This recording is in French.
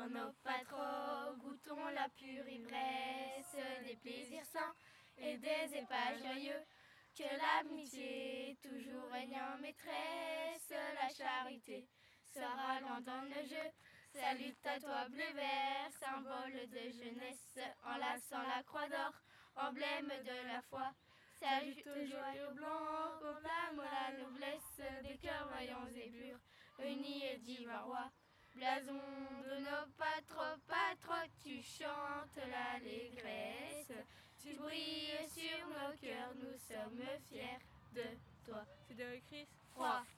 dans nos pas trop, goûtons la pure ivresse des plaisirs sains et des épas joyeux. Que l'amitié, toujours régnant maîtresse, la charité sera lente dans le jeu. Salut à toi bleu vert, symbole de jeunesse, enlaçant la croix d'or, emblème de la foi. Salut au joyau blanc, proclame la noblesse des cœurs vaillants et purs, unis et divins rois. Blason de nos patriotes, tu chantes l'allégresse. Tu brilles sur nos cœurs, nous sommes fiers de toi. Fédératrice Roi.